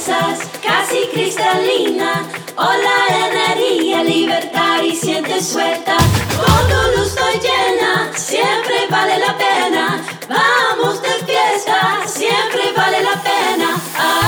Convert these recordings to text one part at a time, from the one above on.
piensas, casi cristalina. Hola, energía, libertad y sientes suelta. Con tu luz estoy llena, siempre vale la pena. Vamos de fiesta, siempre vale la pena.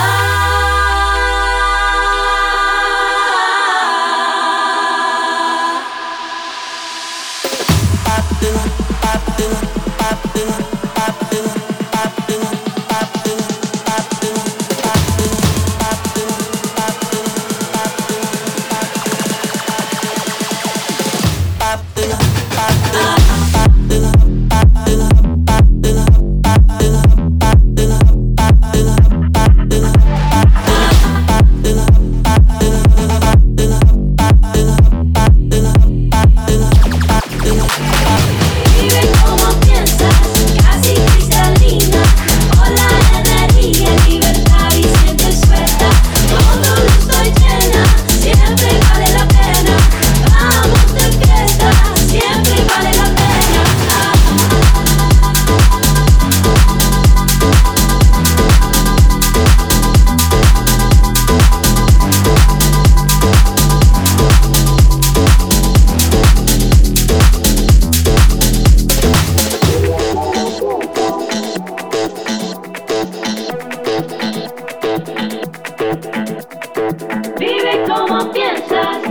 Vive como piensas.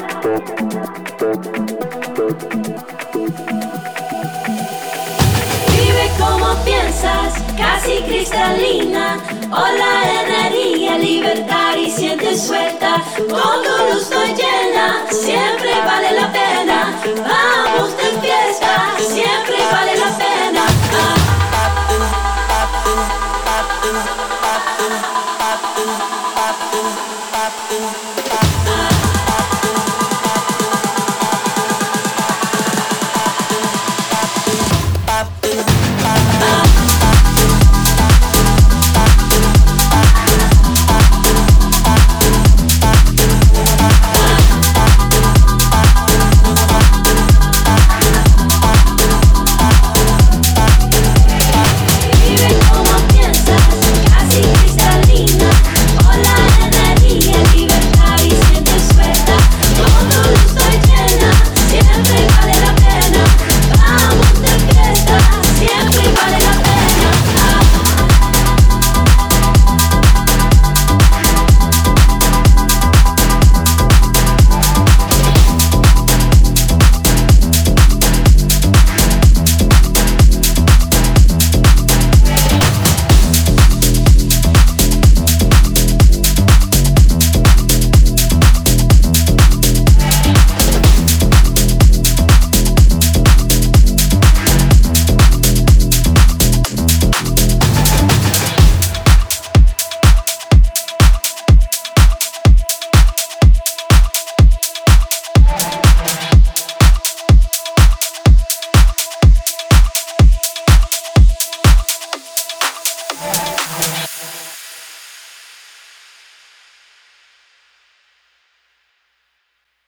Vive como piensas, casi cristalina. Hola, energía, libertad y sientes suelta. Con tu luz estoy llena, siempre vale la pena. Vamos de fiesta, siempre vale la pena.